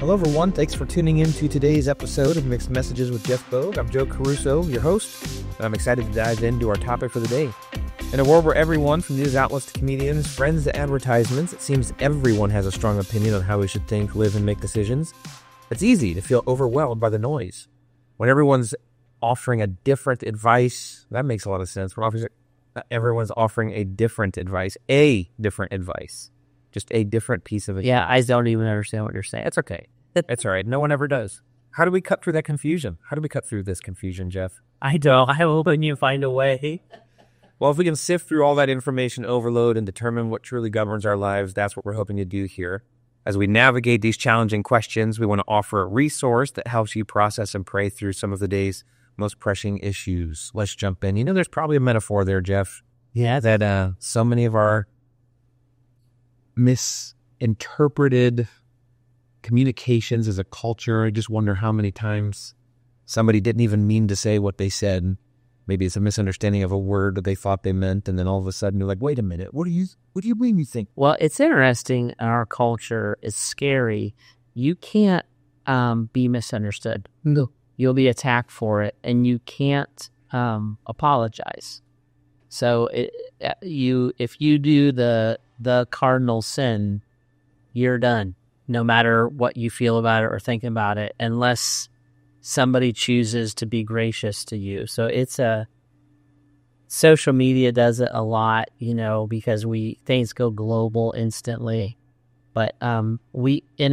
Hello, everyone. Thanks for tuning in to today's episode of Mixed Messages with Jeff Bogue. I'm Joe Caruso, your host, and I'm excited to dive into our topic for the day. In a world where everyone, from news outlets to comedians, friends to advertisements, it seems everyone has a strong opinion on how we should think, live, and make decisions. It's easy to feel overwhelmed by the noise. When everyone's offering a different advice, that makes a lot of sense. Everyone's offering a different advice, just a different piece of it. Yeah, I don't even understand what you're saying. It's okay. It's all right. No one ever does. How do we cut through that confusion? How do we cut through this confusion, Jeff? I don't. I'm hoping you find a way. Well, if we can sift through all that information overload and determine what truly governs our lives, that's what we're hoping to do here. As we navigate these challenging questions, we want to offer a resource that helps you process and pray through some of the day's most pressing issues. Let's jump in. You know, there's probably a metaphor there, Jeff. Yeah. That so many of our misinterpreted communications as a culture, I just wonder how many times somebody didn't even mean to say what they said. Maybe it's a misunderstanding of a word that they thought they meant, and then all of a sudden you're like, wait a minute, what do you mean you think? Well, it's interesting. Our culture is scary. You can't be misunderstood. No. You'll be attacked for it, and you can't apologize. So if you do the cardinal sin, you're done, no matter what you feel about it or think about it, unless somebody chooses to be gracious to you. So social media does it a lot, because things go global instantly. But we in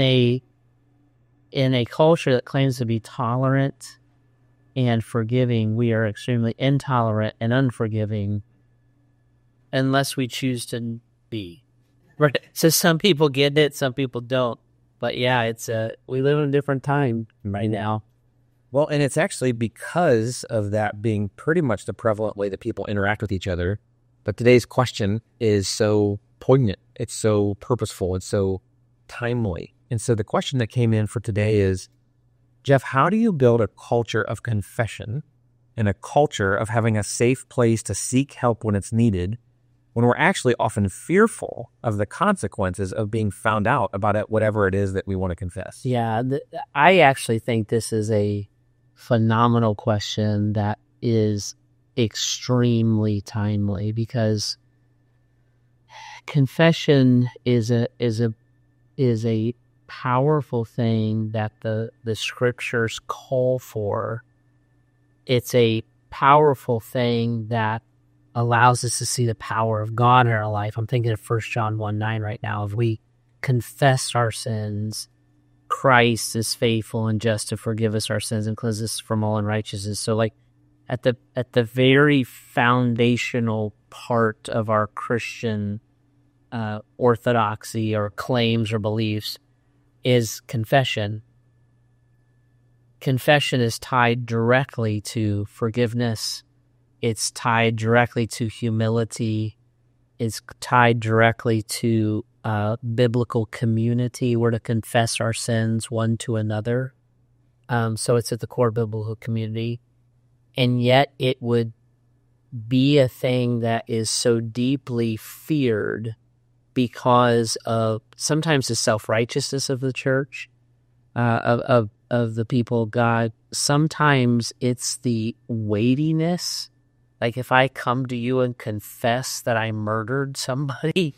a culture that claims to be tolerant and forgiving, we are extremely intolerant and unforgiving unless we choose to be. Right. So some people get it, some people don't. But yeah, we live in a different time right now. Well, and it's actually because of that being pretty much the prevalent way that people interact with each other. But today's question is so poignant. It's so purposeful. It's so timely. And so the question that came in for today is, Jeff, how do you build a culture of confession and a culture of having a safe place to seek help when it's needed, when we're actually often fearful of the consequences of being found out about it, whatever it is that we want to confess? Yeah, I actually think this is a phenomenal question that is extremely timely, because confession is a powerful thing that the scriptures call for. It's a powerful thing that allows us to see the power of God in our life. I'm thinking of 1 John 1:9 right now. If we confess our sins, Christ is faithful and just to forgive us our sins and cleanse us from all unrighteousness. So at the very foundational part of our Christian orthodoxy or claims or beliefs is confession. Confession is tied directly to forgiveness. It's tied directly to humility. It's tied directly to biblical community. We're to confess our sins one to another. So it's at the core biblical community. And yet it would be a thing that is so deeply feared because of sometimes the self-righteousness of the church, of the people of God. Sometimes it's the weightiness. Like if I come to you and confess that I murdered somebody,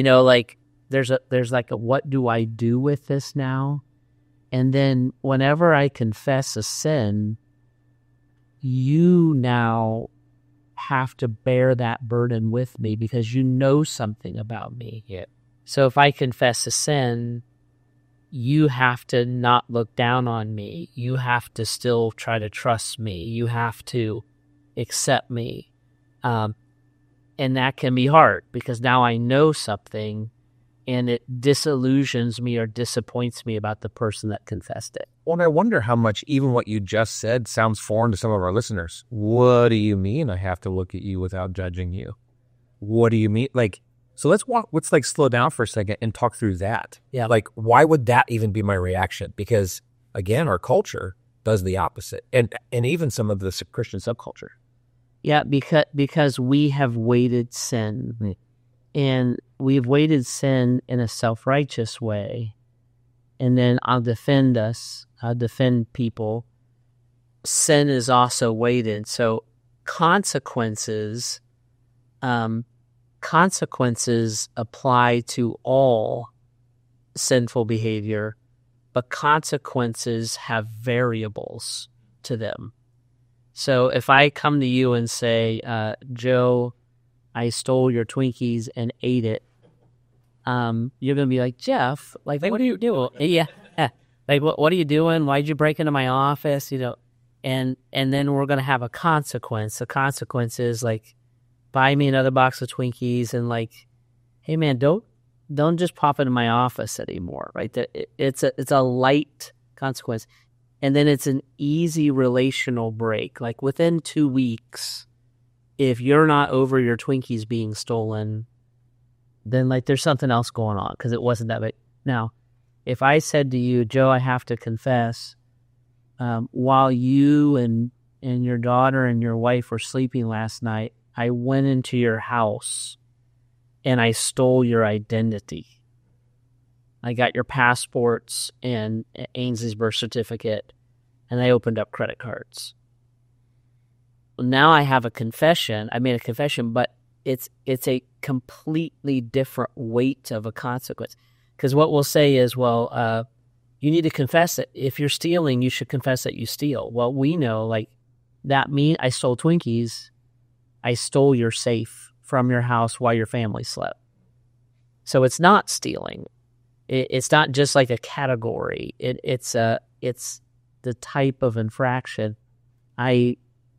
there's like a what do I do with this now? And then whenever I confess a sin, you now have to bear that burden with me because you know something about me. Yeah. So if I confess a sin, you have to not look down on me. You have to still try to trust me. You have to accept me. And that can be hard because now I know something and it disillusions me or disappoints me about the person that confessed it. Well, and I wonder how much even what you just said sounds foreign to some of our listeners. What do you mean I have to look at you without judging you? What do you mean? So let's slow down for a second and talk through that. Yeah. Why would that even be my reaction? Because again, our culture does the opposite. And even some of the Christian subculture. Yeah, because we have weighted sin. And we've weighted sin in a self-righteous way. and then I'll defend us. I'll defend people. Sin is also weighted. So consequences apply to all sinful behavior, but consequences have variables to them. So if I come to you and say, Joe, I stole your Twinkies and ate it, you're going to be like, Jeff, like, what are you doing? Yeah. Like, what are you doing? Why'd you break into my office? And then we're going to have a consequence. The consequence is like, buy me another box of Twinkies and like, hey man, don't just pop into my office anymore, right? It's a light consequence. And then it's an easy relational break. Like within 2 weeks, if you're not over your Twinkies being stolen, then like there's something else going on because it wasn't that big. Now, if I said to you, Joe, I have to confess, while you and your daughter and your wife were sleeping last night, I went into your house and I stole your identity. I got your passports and Ainsley's birth certificate, and I opened up credit cards. Now I have a confession. I made a confession, but it's a completely different weight of a consequence. Because what we'll say is, well, you need to confess it. If you're stealing, you should confess that you steal. Well, we know, like, that means I stole Twinkies. I stole your safe from your house while your family slept. So it's not stealing. It's not just like a category. It's the type of infraction. I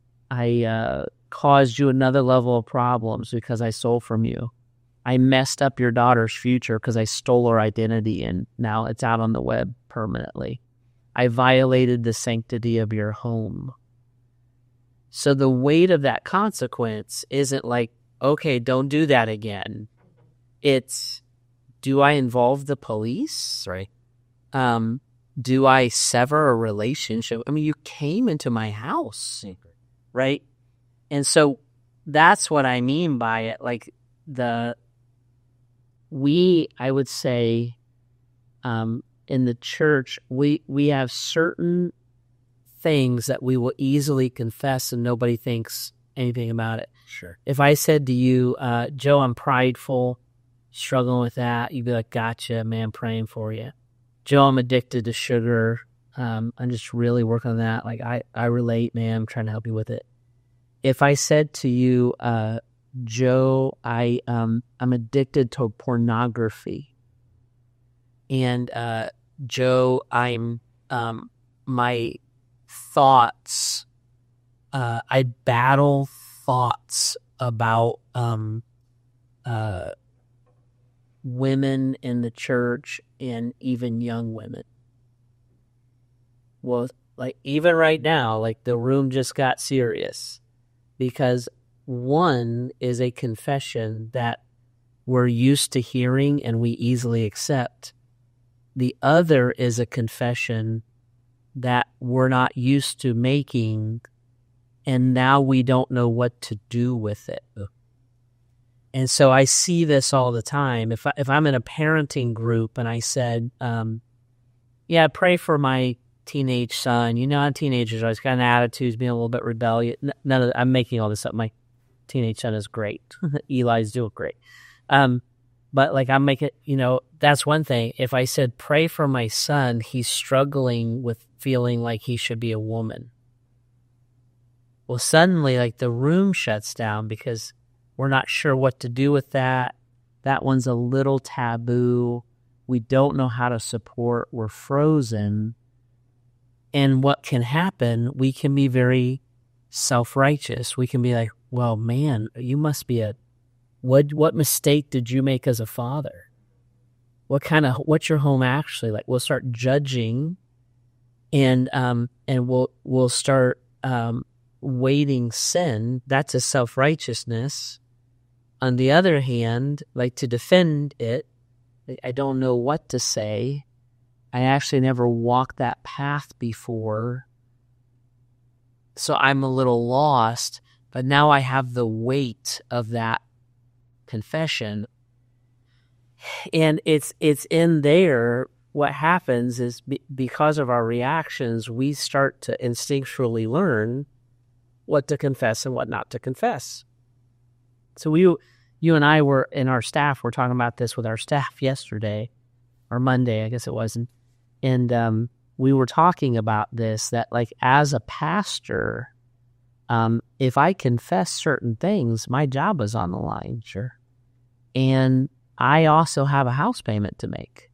caused you another level of problems because I stole from you. I messed up your daughter's future because I stole her identity and now it's out on the web permanently. I violated the sanctity of your home. So the weight of that consequence isn't like, okay, don't do that again. It's, do I involve the police? Right. Do I sever a relationship? I mean, you came into my house, right? And so that's what I mean by it. Like I would say, in the church, we have certain things that we will easily confess and nobody thinks anything about it. Sure. If I said to you, Joe, I'm prideful, struggling with that, you'd be like, gotcha, man, praying for you. Joe, I'm addicted to sugar. I'm just really working on that. Like, I relate, man. I'm trying to help you with it. If I said to you, Joe, I'm addicted to pornography. And Joe, I'm my thoughts. I battle thoughts about women in the church and even young women. Well, like even right now, like the room just got serious because one is a confession that we're used to hearing and we easily accept. The other is a confession that we're not used to making, and now we don't know what to do with it. And so I see this all the time. If I'm in a parenting group and I said, yeah, pray for my teenage son. You know, teenagers always got an attitude, being a little bit rebellious. I'm making all this up. My teenage son is great. Eli's doing great. But like I'm making, that's one thing. If I said, pray for my son, he's struggling with feeling like he should be a woman. Well, suddenly like the room shuts down because we're not sure what to do with that. That one's a little taboo. We don't know how to support. We're frozen. And what can happen, we can be very self-righteous. We can be like, well, man, you must be what mistake did you make as a father? What's your home actually like? We'll start judging and we'll start weighting sin. That's a self-righteousness. On the other hand, like to defend it, I don't know what to say. I actually never walked that path before. So I'm a little lost, but now I have the weight of that confession. And it's in there what happens is because of our reactions, we start to instinctually learn what to confess and what not to confess. So you and I were in our staff, we're talking about this with our staff yesterday, or Monday, I guess it was. And we were talking about this, that like as a pastor, if I confess certain things, my job is on the line. Sure. And I also have a house payment to make.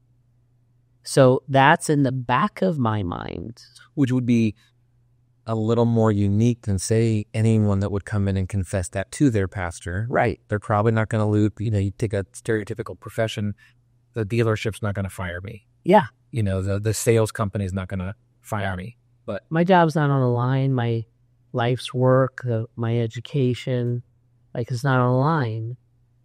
So that's in the back of my mind. Which would be a little more unique than, say, anyone that would come in and confess that to their pastor. Right. They're probably not going to lose, you take a stereotypical profession, the dealership's not going to fire me. Yeah. The sales company is not going to fire me. But my job's not on the line. My life's work, my education, like it's not on the line.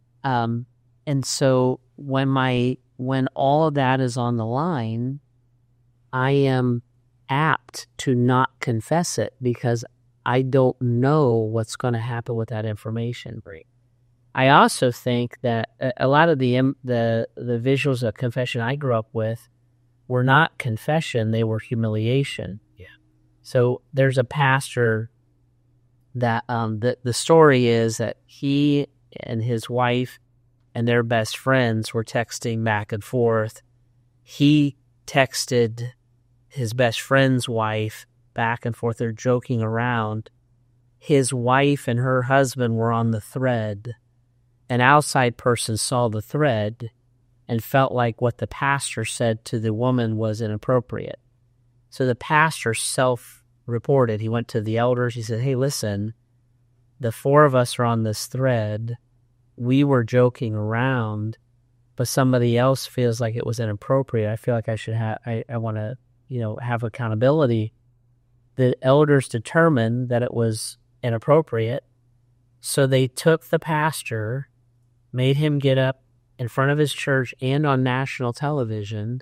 And so when all of that is on the line, I am apt to not confess it because I don't know what's going to happen with that information. I also think that a lot of the visuals of confession I grew up with were not confession, they were humiliation. Yeah. So there's a pastor that the story is that he and his wife and their best friends were texting back and forth. He texted his best friend's wife back and forth. They're joking around. His wife and her husband were on the thread. An outside person saw the thread and felt like what the pastor said to the woman was inappropriate. So the pastor self-reported. He went to the elders. He said, hey, listen, the four of us are on this thread. We were joking around, but somebody else feels like it was inappropriate. I feel like I should have, I want to, have accountability. The elders determined that it was inappropriate. So they took the pastor, made him get up in front of his church and on national television,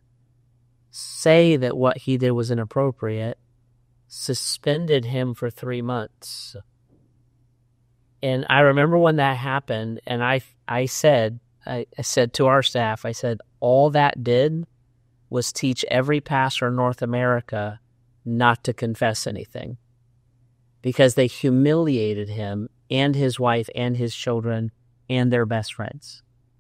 say that what he did was inappropriate, suspended him for 3 months. And I remember when that happened, and I said to our staff, I said, all that did was teach every pastor in North America not to confess anything, because they humiliated him and his wife and his children and their best friends.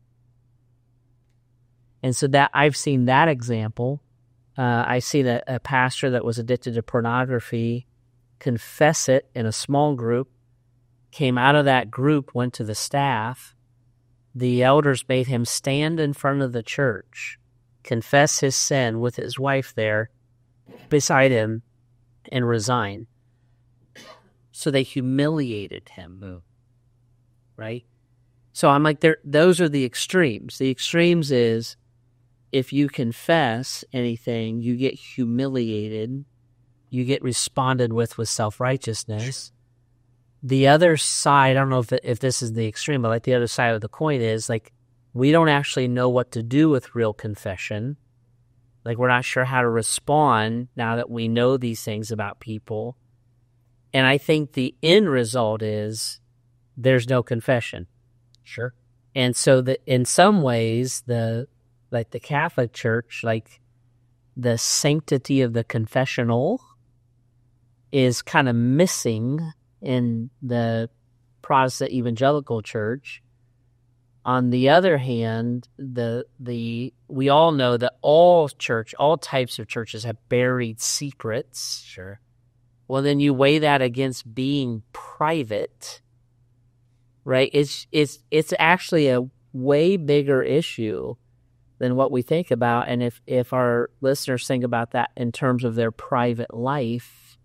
And so that I've seen that example. I seen a pastor that was addicted to pornography confess it in a small group, came out of that group, went to the staff. The elders made him stand in front of the church, confess his sin with his wife there beside him, and resign. So they humiliated him, right? So I'm like, those are the extremes. The extremes is if you confess anything, you get humiliated, you get responded with self-righteousness. The other side, I don't know if this is the extreme, but like the other side of the coin is like we don't actually know what to do with real confession. Like we're not sure how to respond now that we know these things about people. And I think the end result is there's no confession. Sure. And so that in some ways, the Catholic Church, like the sanctity of the confessional is kind of missing in the Protestant evangelical church. On the other hand, we all know that all types of churches have buried secrets. Sure. Well, then you weigh that against being private, right? It's actually a way bigger issue than what we think about. And if our listeners think about that in terms of their private life,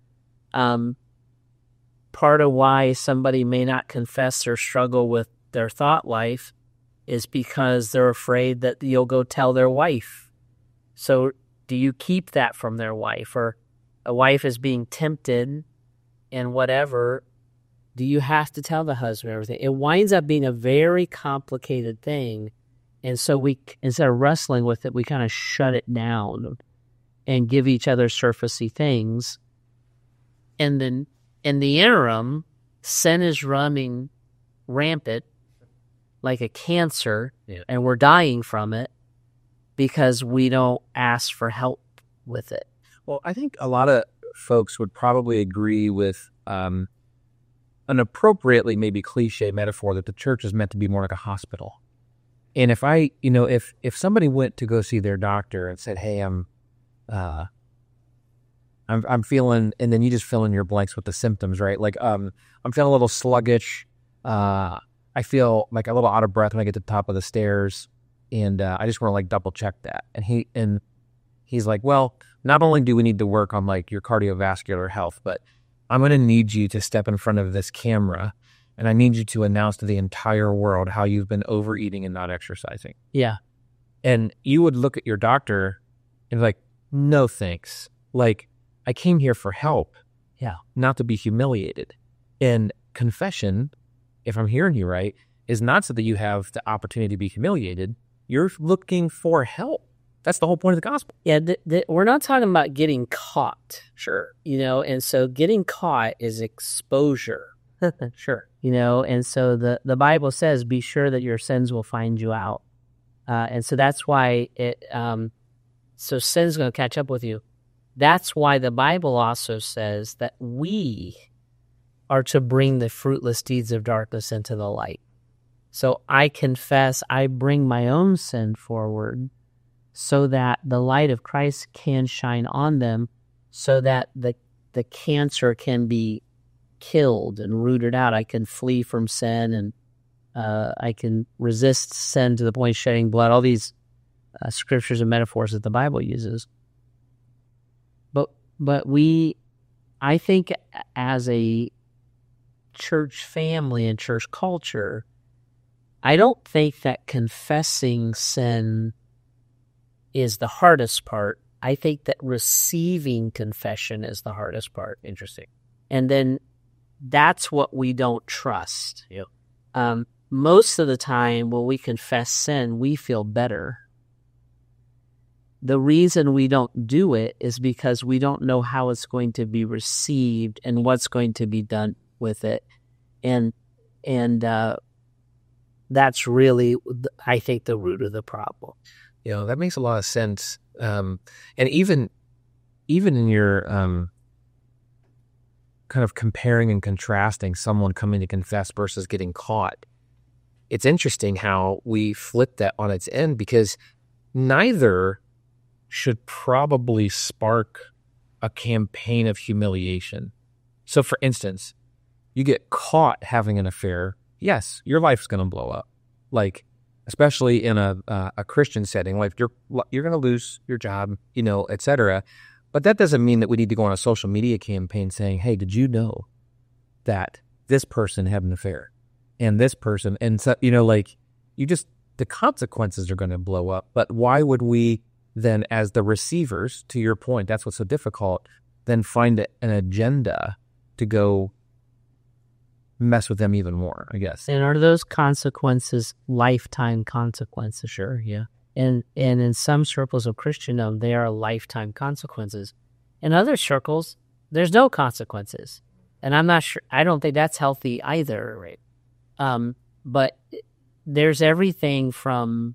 part of why somebody may not confess or struggle with their thought life is because they're afraid that you'll go tell their wife. So do you keep that from their wife? Or a wife is being tempted and whatever, do you have to tell the husband everything? It winds up being a very complicated thing. And so we, instead of wrestling with it, we kind of shut it down and give each other surfacey things. And then in the interim, sin is running rampant like a cancer, and we're dying from it. because we don't ask for help with it. Well, I think a lot of folks would probably agree with an appropriately maybe cliche metaphor that the church is meant to be more like a hospital. And if if somebody went to go see their doctor and said, "Hey, I'm feeling," and then you just fill in your blanks with the symptoms, right? Like, I'm feeling a little sluggish. I feel like a little out of breath when I get to the top of the stairs, and I just want to like double check that. And he's like, "Well, not only do we need to work on like your cardiovascular health, but I'm going to need you to step in front of this camera, and I need you to announce to the entire world how you've been overeating and not exercising." Yeah. And you would look at your doctor and be like, "No, thanks. Like, I came here for help, not to be humiliated." And confession, if I'm hearing you right, is not so that you have the opportunity to be humiliated. You're looking for help. That's the whole point of the gospel. Yeah, we're not talking about getting caught. Sure. And so getting caught is exposure. Sure. And so the Bible says, be sure that your sins will find you out. And so that's why so sin's going to catch up with you. That's why the Bible also says that we are to bring the fruitless deeds of darkness into the light. So I confess, I bring my own sin forward so that the light of Christ can shine on them, so that the cancer can be killed and rooted out. I can flee from sin, and I can resist sin to the point of shedding blood. All these scriptures and metaphors that the Bible uses. But I think as a church family and church culture, I don't think that confessing sin is the hardest part. I think that receiving confession is the hardest part. Interesting. And then that's what we don't trust. Yep. Most of the time when we confess sin, we feel better. The reason we don't do it is because we don't know how it's going to be received and what's going to be done with it. And that's really, I think, the root of the problem. That makes a lot of sense. And even in your kind of comparing and contrasting someone coming to confess versus getting caught, it's interesting how we flip that on its end, because neither should probably spark a campaign of humiliation. So, for instance, you get caught having an affair, yes, your life's going to blow up. Like, especially in a Christian setting, like you're going to lose your job, et cetera. But that doesn't mean that we need to go on a social media campaign saying, "Hey, did you know that this person had an affair and this person?" And so, the consequences are going to blow up. But why would we then, as the receivers, to your point, that's what's so difficult, then find an agenda to go mess with them even more, I guess. And are those consequences lifetime consequences? Sure, yeah. And in some circles of Christendom, they are lifetime consequences. In other circles, there's no consequences. And I'm not sure, I don't think that's healthy either, right? But there's everything from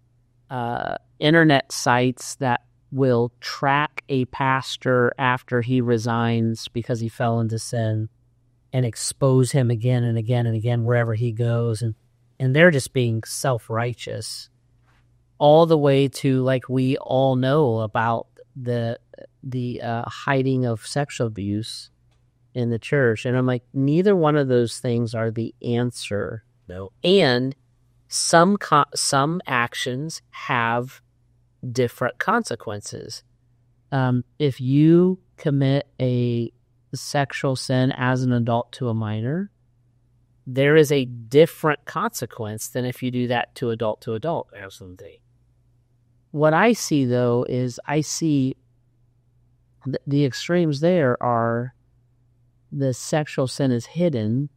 internet sites that will track a pastor after he resigns because he fell into sin and expose him again and again and again wherever he goes. And they're just being self-righteous, all the way to, like, we all know about the hiding of sexual abuse in the church. And I'm like, neither one of those things are the answer. No. And some actions have different consequences. If you commit a sexual sin as an adult to a minor, there is a different consequence than if you do that to adult. Absolutely. What I see, though, is I see the extremes there are the sexual sin is hidden,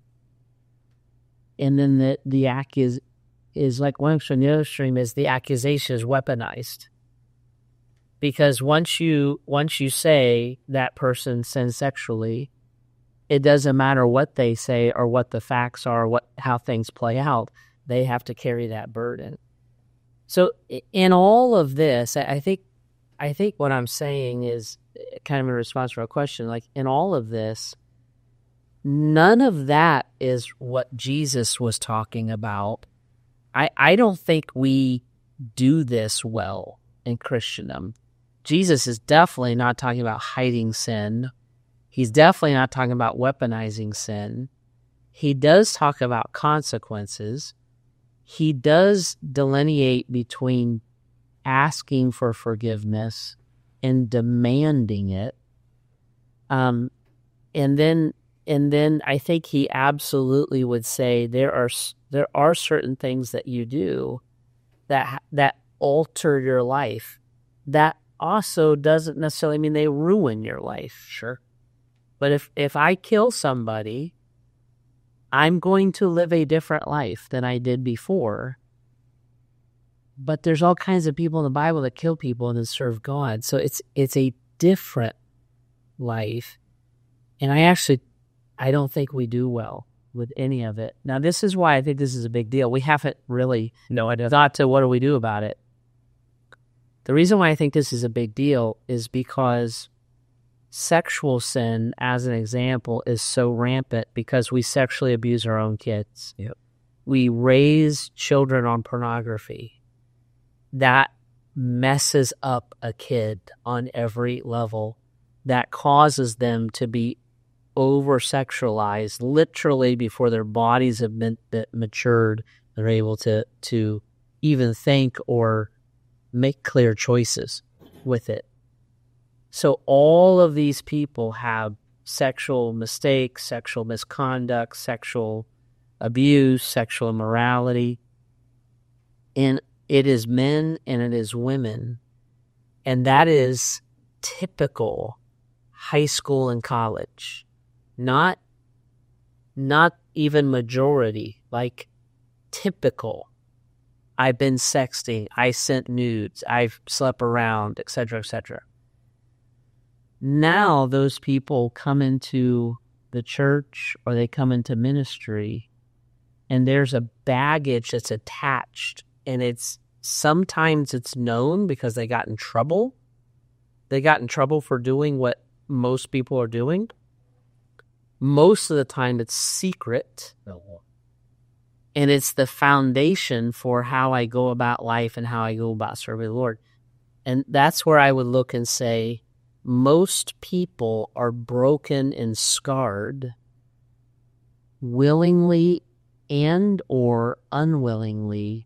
and then the act is like one extreme. The other extreme is the accusation is weaponized. Because once you say that person sinned sexually, it doesn't matter what they say or what the facts are, how things play out. They have to carry that burden. So in all of this, I think what I'm saying is kind of in response to our question, like in all of this, none of that is what Jesus was talking about. I don't think we do this well in Christendom. Jesus is definitely not talking about hiding sin. He's definitely not talking about weaponizing sin. He does talk about consequences. He does delineate between asking for forgiveness and demanding it. And then I think he absolutely would say there are certain things that you do that alter your life. That also doesn't necessarily mean they ruin your life. Sure. But if I kill somebody, I'm going to live a different life than I did before. But there's all kinds of people in the Bible that kill people and then serve God. So it's a different life. And I don't think we do well with any of it. Now, this is why I think this is a big deal. We haven't really thought to what do we do about it. The reason why I think this is a big deal is because sexual sin, as an example, is so rampant because we sexually abuse our own kids. Yep. We raise children on pornography. That messes up a kid on every level. That causes them to be over-sexualized literally before their bodies have been matured. They're able to even think or make clear choices with it. So all of these people have sexual mistakes, sexual misconduct, sexual abuse, sexual immorality. And it is men and it is women. And that is typical high school and college. Not even majority, like typical. I've been sexting, I sent nudes, I've slept around, etc., etc. Now those people come into the church or they come into ministry and there's a baggage that's attached, and sometimes it's known because they got in trouble. They got in trouble for doing what most people are doing. Most of the time it's secret. And it's the foundation for how I go about life and how I go about serving the Lord. And that's where I would look and say, most people are broken and scarred willingly and or unwillingly.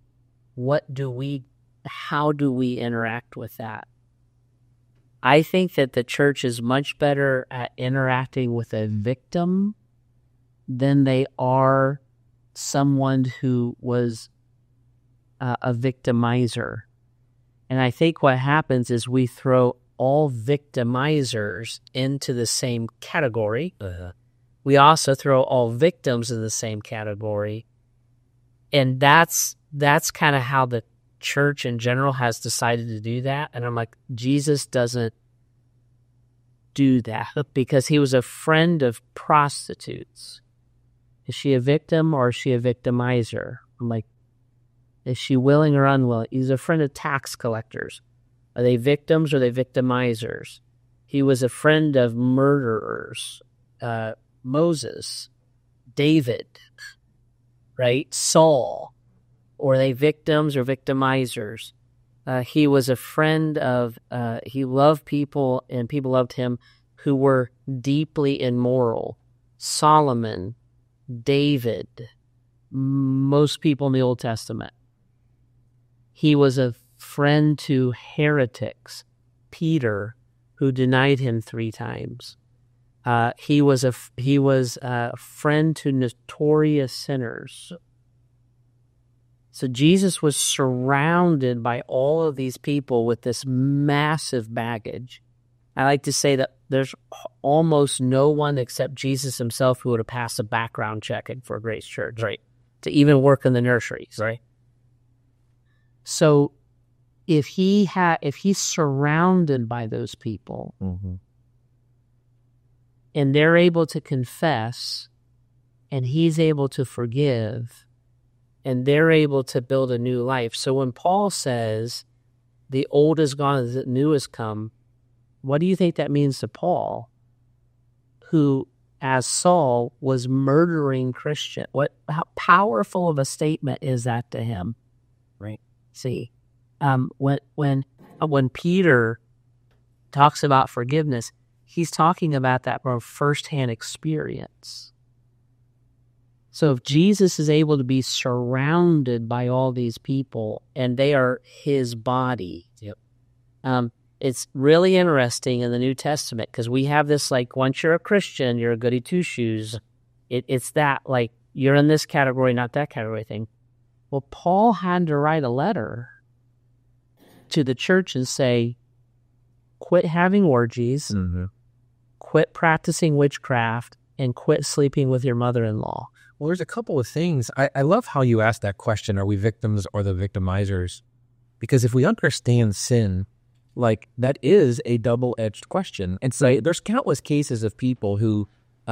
How do we interact with that? I think that the church is much better at interacting with a victim than they are someone who was a victimizer. And I think what happens is we throw all victimizers into the same category. We also throw all victims in the same category. And that's kind of how the church in general has decided to do that. And I'm like, Jesus doesn't do that because he was a friend of prostitutes. Is she a victim or is she a victimizer? I'm like, is she willing or unwilling? He's a friend of tax collectors. Are they victims or are they victimizers? He was a friend of murderers. Moses, David, right? Saul. Or are they victims or victimizers? He was a friend of, he loved people and people loved him who were deeply immoral. Solomon, David, most people in the Old Testament. He was a friend to heretics. Peter, who denied him 3 times. He was a friend to notorious sinners. So Jesus was surrounded by all of these people with this massive baggage. I like to say that there's almost no one except Jesus himself who would have passed a background check for Grace Church, right? To even work in the nurseries, right? So if he's surrounded by those people, and they're able to confess, and he's able to forgive, and they're able to build a new life. So when Paul says the old is gone, the new has come, what do you think that means to Paul, who, as Saul, was murdering Christian? How powerful of a statement is that to him? Right. See, when Peter talks about forgiveness, he's talking about that from firsthand experience. So if Jesus is able to be surrounded by all these people and they are his body, it's really interesting in the New Testament because we have this, like, once you're a Christian, you're a goody two-shoes. It's that, like, you're in this category, not that category thing. Well, Paul had to write a letter to the church and say, quit having orgies, quit practicing witchcraft, and quit sleeping with your mother-in-law. Well, there's a couple of things. I love how you asked that question, are we victims or the victimizers? Because if we understand sin, like, that is a double-edged question. And so there's countless cases of people who,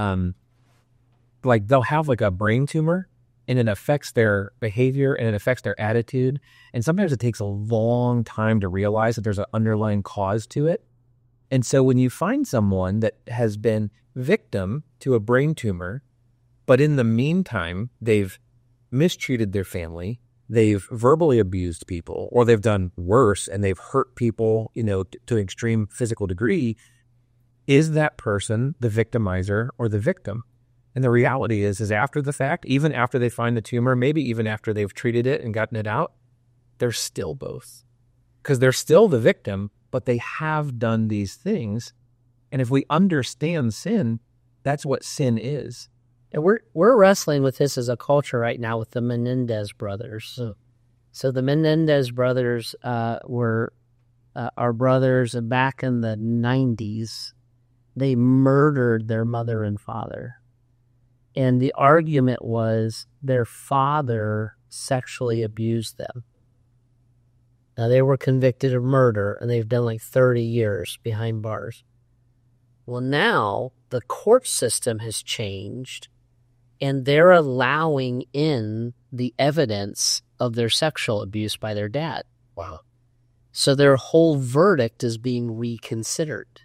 like, they'll have, like, a brain tumor, and it affects their behavior, and it affects their attitude. And sometimes it takes a long time to realize that there's an underlying cause to it. And so when you find someone that has been victim to a brain tumor, but in the meantime, they've mistreated their family, they've verbally abused people, or they've done worse and they've hurt people, to an extreme physical degree, is that person the victimizer or the victim? And the reality is after the fact, even after they find the tumor, maybe even after they've treated it and gotten it out, they're still both. Because they're still the victim, but they have done these things. And if we understand sin, that's what sin is. And we're wrestling with this as a culture right now with the Menendez brothers. So the Menendez brothers were our brothers back in the 90s. They murdered their mother and father. And the argument was their father sexually abused them. Now, they were convicted of murder, and they've done like 30 years behind bars. Well, now the court system has changed, and they're allowing in the evidence of their sexual abuse by their dad. Wow. So their whole verdict is being reconsidered.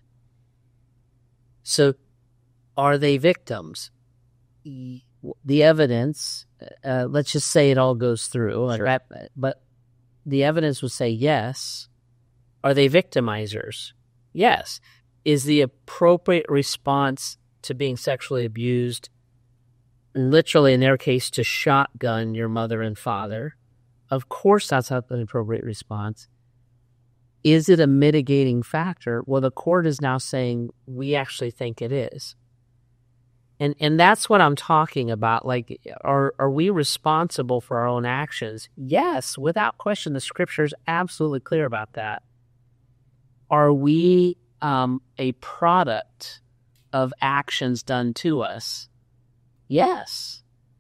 So are they victims? The evidence, let's just say it all goes through, Sure. but the evidence would say yes. Are they victimizers? Yes. Is the appropriate response to being sexually abused, literally in their case, to shotgun your mother and father? Of course that's not the appropriate response. Is it a mitigating factor? Well, the court is now saying we actually think it is. And that's what I'm talking about. Like, are we responsible for our own actions? Yes, without question. The scripture is absolutely clear about that. Are we a product of actions done to us? Yes.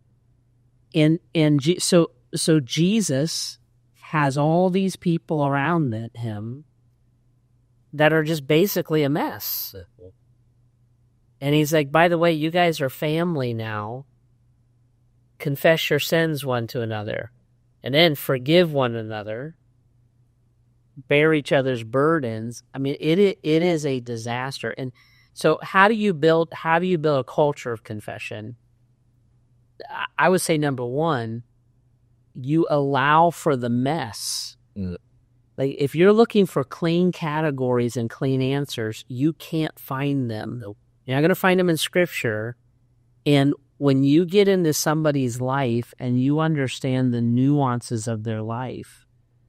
So Jesus has all these people around him that are just basically a mess. And he's like, by the way, you guys are family now. Confess your sins one to another. And then forgive one another. Bear each other's burdens. I mean, it is a disaster. And so how do you build a culture of confession? I would say, number one, you allow for the mess. Like, if you're looking for clean categories and clean answers, you can't find them. You're not going to find them in Scripture. And when you get into somebody's life and you understand the nuances of their life,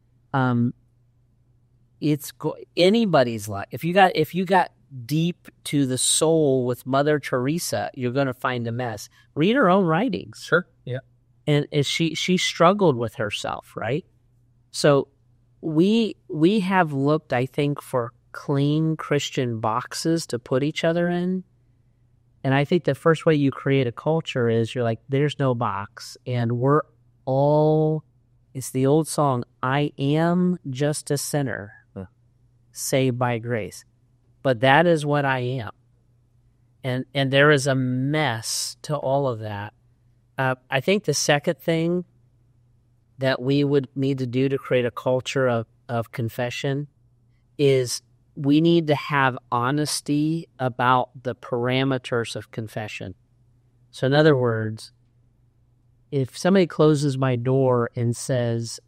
anybody's life. If you got deep to the soul with Mother Teresa, you're going to find a mess. Read her own writings. Sure. Yeah. And she struggled with herself, right? So we have looked, I think, for clean Christian boxes to put each other in. And I think the first way you create a culture is you're like, there's no box. And we're all, it's the old song, I am just a sinner, saved by grace. But that is what I am. And there is a mess to all of that. I think the second thing that we would need to do to create a culture of confession is we need to have honesty about the parameters of confession. So in other words, if somebody closes my door and says,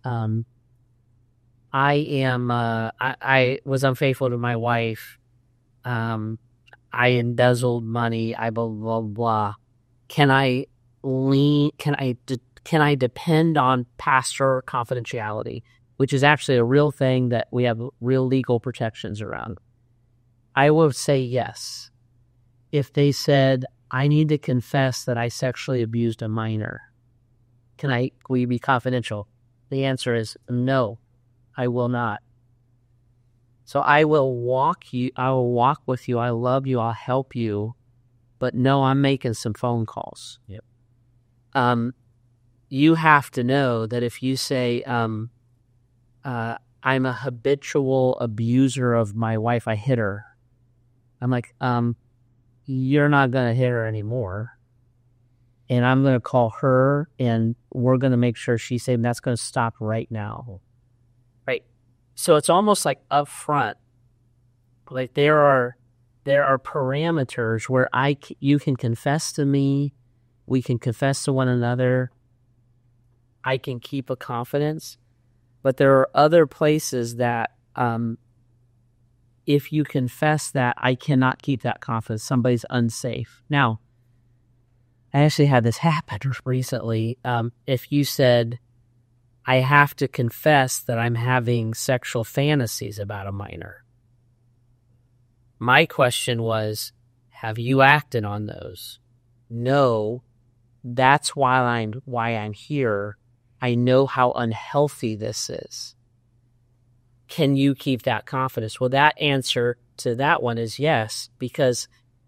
I was unfaithful to my wife, I embezzled money, I blah, blah, blah, can I depend on pastor confidentiality, which is actually a real thing that we have real legal protections around? I would say yes. If they said, I need to confess that I sexually abused a minor, will you be confidential? The answer is no, I will not. So I will walk with you, I love you, I'll help you, but no, I'm making some phone calls. Yep. You have to know that if you say, I'm a habitual abuser of my wife, I hit her, I'm like, you're not going to hit her anymore. And I'm going to call her and we're going to make sure she's safe. And that's going to stop right now. Right. So it's almost like upfront. Like there are parameters where you can confess to me. We can confess to one another. I can keep a confidence. But there are other places that if you confess that, I cannot keep that confidence. Somebody's unsafe. Now, I actually had this happen recently. If you said, I have to confess that I'm having sexual fantasies about a minor, my question was, have you acted on those? No, that's why I'm here. I know how unhealthy this is. Can you keep that confidence? Well, that answer to that one is yes, because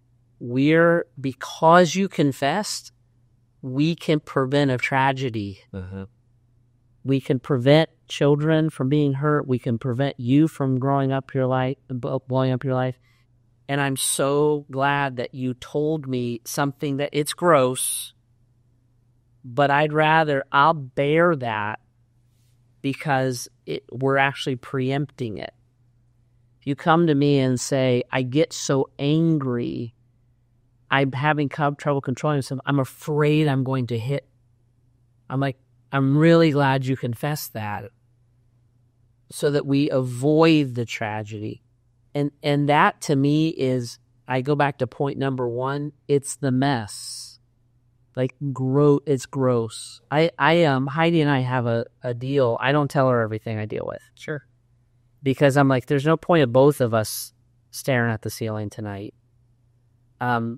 you confessed, we can prevent a tragedy. Uh-huh. We can prevent children from being hurt. We can prevent you from blowing up your life. And I'm so glad that you told me something that it's gross, but I'll bear that because we're actually preempting it. If you come to me and say, I get so angry, I'm having trouble controlling myself, I'm afraid I'm going to hit. I'm like, I'm really glad you confessed that so that we avoid the tragedy. And that to me is, I go back to point number one, it's the mess. Like, it's gross. Heidi and I have a deal. I don't tell her everything I deal with. Sure. Because I'm like, there's no point of both of us staring at the ceiling tonight. No,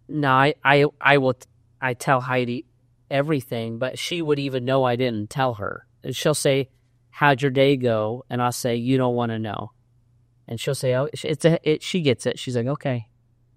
I tell Heidi everything, but she would even know I didn't tell her. And she'll say, how'd your day go? And I'll say, you don't want to know. And she'll say, oh, she gets it. She's like, okay,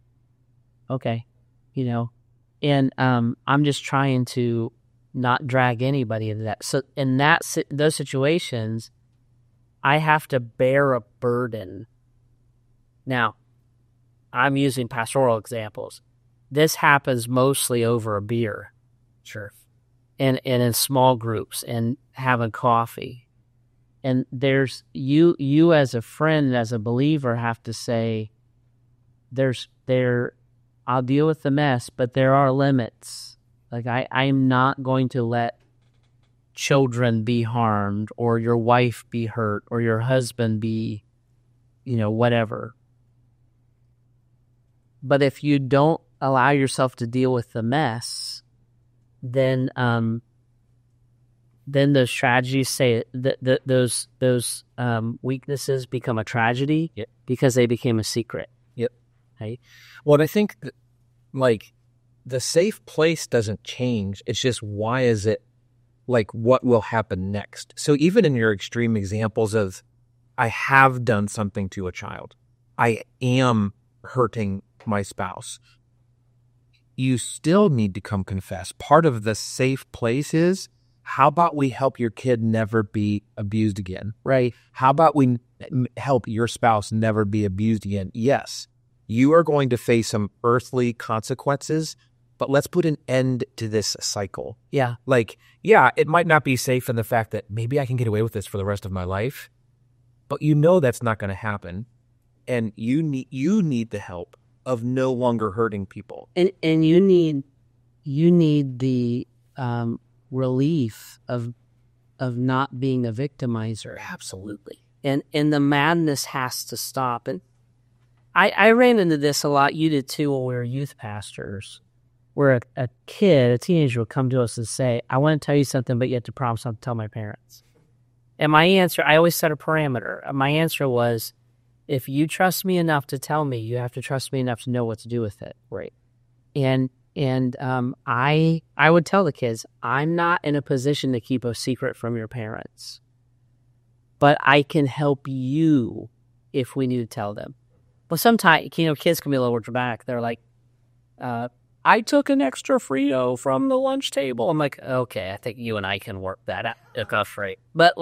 and I'm just trying to not drag anybody into that. So in those situations, I have to bear a burden. Now, I'm using pastoral examples. This happens mostly over a beer. Sure. And in small groups and having coffee. And there's you as a friend, as a believer, have to say, I'll deal with the mess, but there are limits. Like I'm not going to let children be harmed or your wife be hurt or your husband be, whatever. But if you don't allow yourself to deal with the mess, then those tragedies those weaknesses become a tragedy. Yep. Because they became a secret. Yep. Right? Well, I think the safe place doesn't change. It's just, why is it, what will happen next? So even in your extreme examples of, I have done something to a child, I am hurting my spouse, you still need to come confess. Part of the safe place is, how about we help your kid never be abused again? Right. How about we help your spouse never be abused again? Yes, you are going to face some earthly consequences, but let's put an end to this cycle. Yeah. Like, yeah, it might not be safe in the fact that maybe I can get away with this for the rest of my life, but you know that's not going to happen. And you need the help of no longer hurting people. And you need the relief of not being a victimizer. Absolutely. And the madness has to stop. And I ran into this a lot. You did too when we were youth pastors, where a teenager would come to us and say, I want to tell you something, but you have to promise not to tell my parents. And my answer, I always set a parameter. My answer was, if you trust me enough to tell me, you have to trust me enough to know what to do with it. Right. And I would tell the kids, I'm not in a position to keep a secret from your parents, but I can help you if we need to tell them. Well, sometimes, kids can be a little dramatic. They're like, I took an extra Frito from the lunch table. I'm like, okay, I think you and I can work that out. That's right. But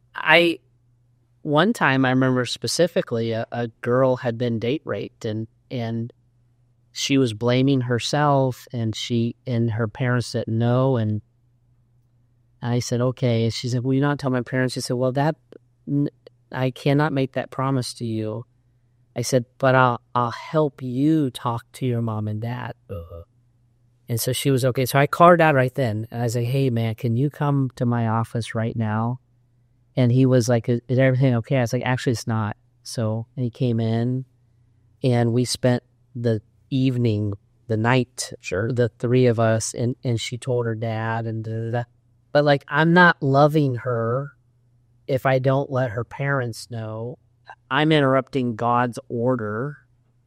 one time I remember specifically a girl had been date raped and she was blaming herself and her parents said no. And I said, okay. And she said, will you not tell my parents? She said, well, I cannot make that promise to you. I said, but I'll help you talk to your mom and dad. And so she was okay. So I called her dad right then. And I said, hey, man, can you come to my office right now? And he was like, is everything okay? I was like, actually, it's not. So he came in and we spent the evening, the night, the three of us, and she told her dad and da-da-da. But I'm not loving her if I don't let her parents know. I'm interrupting God's order,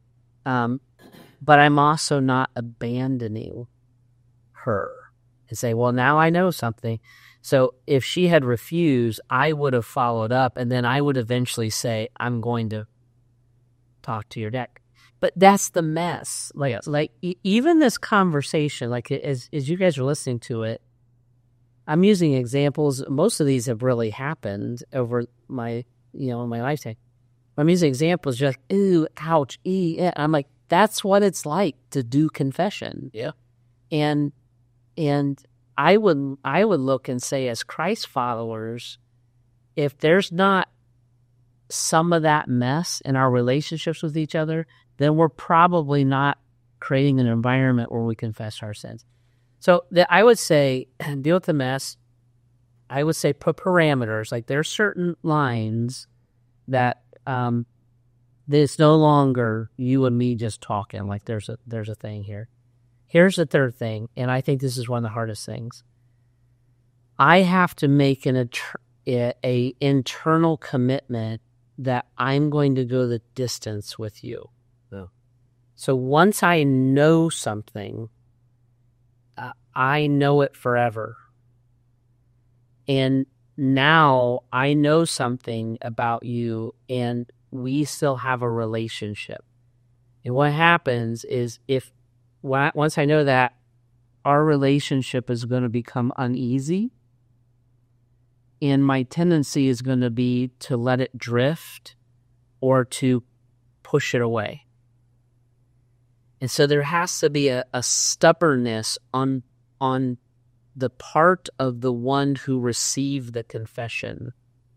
but I'm also not abandoning her and say, well, now I know something. So if she had refused, I would have followed up, and then I would eventually say, I'm going to talk to your dad. But that's the mess. Even this conversation, as you guys are listening to it, I'm using examples. Most of these have really happened over my, in my lifetime. I'm using examples just, ooh, ouch, I'm like, that's what it's like to do confession. Yeah. And I would look and say, as Christ followers, if there's not some of that mess in our relationships with each other, then we're probably not creating an environment where we confess our sins. So I would say, deal with the mess. I would say put parameters. There's certain lines that it's no longer you and me just talking. There's a thing here. Here's the third thing, and I think this is one of the hardest things. I have to make an internal commitment that I'm going to go the distance with you. Yeah. So once I know something, I know it forever. And now I know something about you, and we still have a relationship. And what happens is once I know that, our relationship is going to become uneasy, and my tendency is going to be to let it drift or to push it away. And so there has to be a stubbornness on the part of the one who received the confession,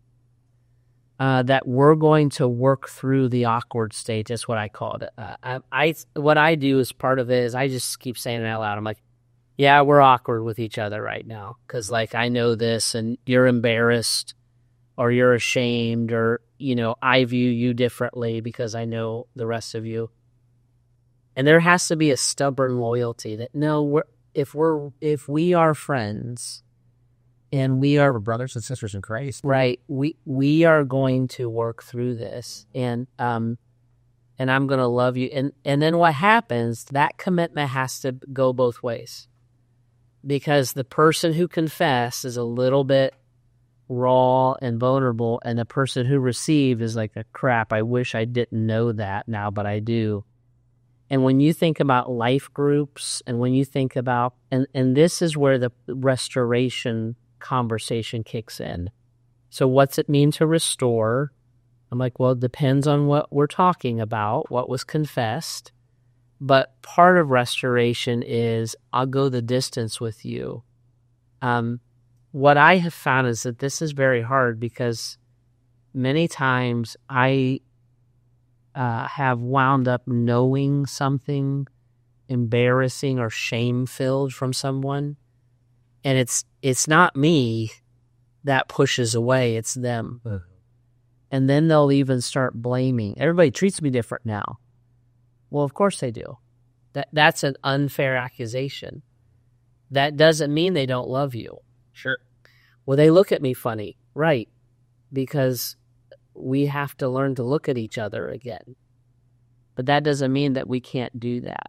that we're going to work through the awkward stage. That's what I called it. What I do as part of it is I just keep saying it out loud. I'm like, yeah, we're awkward with each other right now because I know this and you're embarrassed or you're ashamed or, I view you differently because I know the rest of you. And there has to be a stubborn loyalty that, no, if we are friends and we are brothers and sisters in Christ, right? We are going to work through this, and I'm going to love you. And then what happens? That commitment has to go both ways, because the person who confessed is a little bit raw and vulnerable, and the person who received is like, crap, I wish I didn't know that now, but I do. And when you think about life groups, and when you think about, and this is where the restoration conversation kicks in. So what's it mean to restore? I'm like, well, it depends on what we're talking about, what was confessed. But part of restoration is I'll go the distance with you. What I have found is that this is very hard because many times I have wound up knowing something embarrassing or shame-filled from someone, and it's not me that pushes away, it's them. And then they'll even start blaming. Everybody treats me different now. Well, of course they do. That's an unfair accusation. That doesn't mean they don't love you. Sure. Well, they look at me funny. Right. Because we have to learn to look at each other again. But that doesn't mean that we can't do that.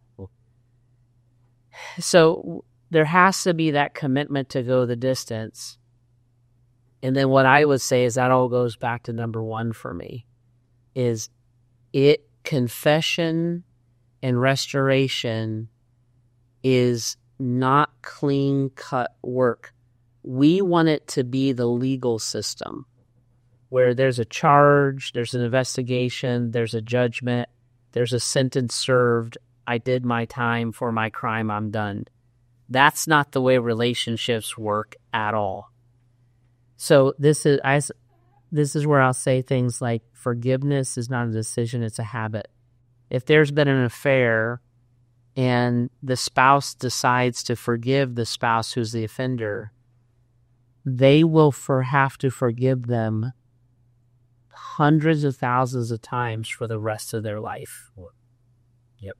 So there has to be that commitment to go the distance. And then what I would say is that all goes back to number one for me, is confession and restoration is not clean-cut work. We want it to be the legal system where there's a charge, there's an investigation, there's a judgment, there's a sentence served, I did my time for my crime, I'm done. That's not the way relationships work at all. So this is where I'll say things like forgiveness is not a decision, it's a habit. If there's been an affair and the spouse decides to forgive the spouse who's the offender, they will have to forgive them hundreds of thousands of times for the rest of their life. Yep.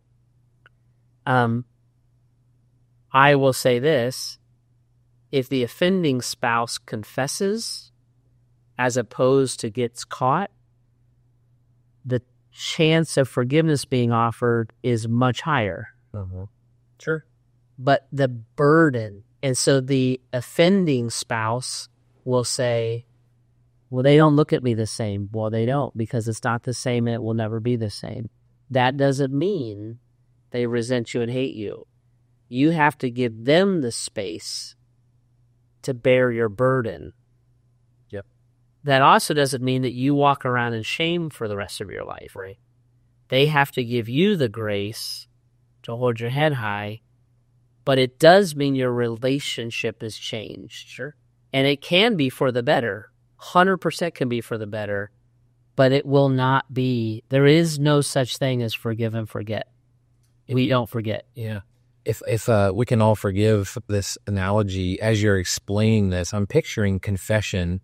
I will say this, if the offending spouse confesses as opposed to gets caught, the chance of forgiveness being offered is much higher. Sure. But the burden, and so the offending spouse will say, well, they don't look at me the same. Well, they don't, because it's not the same and it will never be the same. That doesn't mean they resent you and hate you. You have to give them the space to bear your burden. Yep. That also doesn't mean that you walk around in shame for the rest of your life. Right. They have to give you the grace to hold your head high, but it does mean your relationship is changed. Sure. And it can be for the better. 100% can be for the better, but it will not be. There is no such thing as forgive and forget. We don't forget. Yeah. If we can all forgive this analogy, as you're explaining this, I'm picturing confession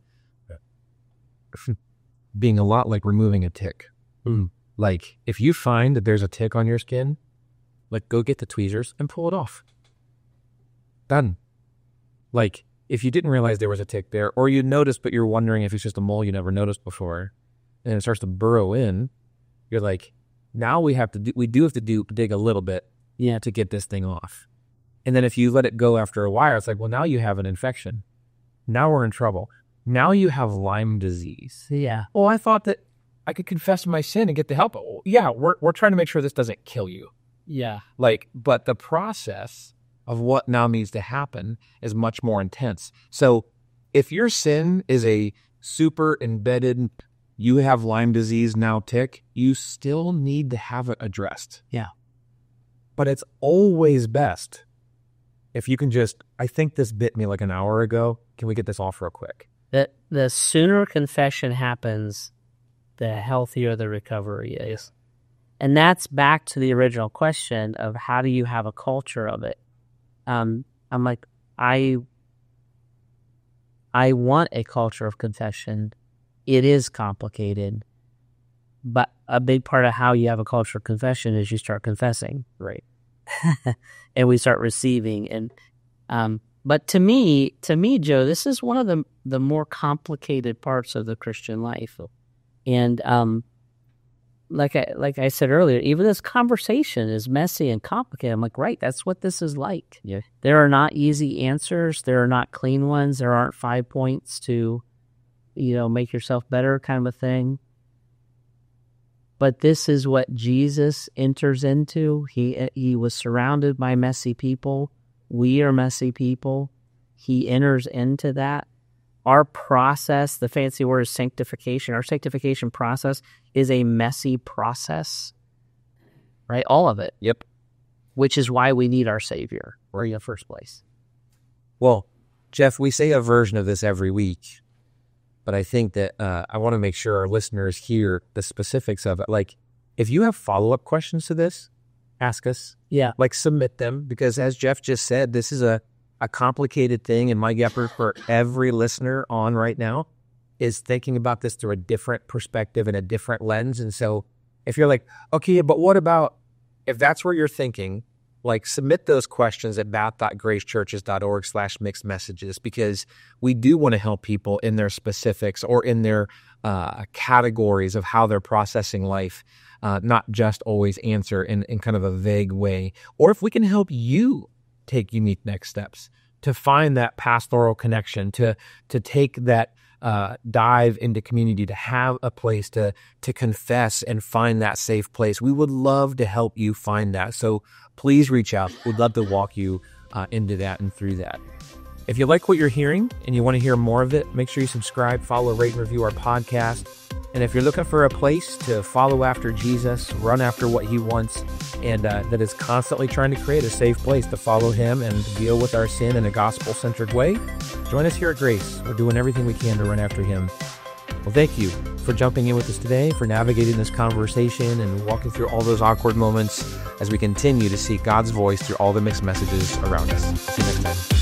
being a lot like removing a tick. Like, if you find that there's a tick on your skin, like, go get the tweezers and pull it off. Done. Like, if you didn't realize there was a tick there, or you noticed but you're wondering if it's just a mole you never noticed before, and it starts to burrow in, you're like, now we do have to dig a little bit to get this thing off. And then if you let it go after a while, it's like, well, now you have an infection. Now we're in trouble. Now you have Lyme disease. Yeah. Oh, I thought that I could confess my sin and get the help. Oh, yeah, we're trying to make sure this doesn't kill you. Yeah. Like, but the process of what now needs to happen is much more intense. So if your sin is a super embedded, you have Lyme disease now tick, you still need to have it addressed. Yeah. But it's always best if you can just, I think this bit me like an hour ago. Can we get this off real quick? The sooner confession happens, the healthier the recovery is. And that's back to the original question of how do you have a culture of it? I'm like, I want a culture of confession. It is complicated, but a big part of how you have a culture of confession is you start confessing, Right. and we start receiving. And but to me, Joe, this is one of the more complicated parts of the Christian life, and like I said earlier, even this conversation is messy and complicated. I'm like, right, that's what this is like. Yeah. There are not easy answers. There are not clean ones. There aren't 5 points to, make yourself better kind of a thing. But this is what Jesus enters into. He was surrounded by messy people. We are messy people. He enters into that. Our process, the fancy word is sanctification. Our sanctification process is a messy process, right? All of it. Yep. which is why we need our Savior in the first place. Well, Jeff, we say a version of this every week, but I think that I want to make sure our listeners hear the specifics of it. Like, if you have follow-up questions to this, ask us. Yeah. Like, submit them, because as Jeff just said, this is a complicated thing, and my effort for every listener on right now is thinking about this through a different perspective and a different lens. And so if you're like, okay, but what about, if that's where you're thinking, like, submit those questions at bath.gracechurches.org/mixed messages, because we do want to help people in their specifics or in their categories of how they're processing life, not just always answer in kind of a vague way. Or if we can help you take unique next steps to find that pastoral connection, to take that dive into community, to have a place to confess and find that safe place. We would love to help you find that. So please reach out. We'd love to walk you into that and through that. If you like what you're hearing and you want to hear more of it, make sure you subscribe, follow, rate, and review our podcast. And if you're looking for a place to follow after Jesus, run after what he wants, and that is constantly trying to create a safe place to follow him and deal with our sin in a gospel-centered way, join us here at Grace. We're doing everything we can to run after him. Well, thank you for jumping in with us today, for navigating this conversation and walking through all those awkward moments as we continue to seek God's voice through all the mixed messages around us. See you next time.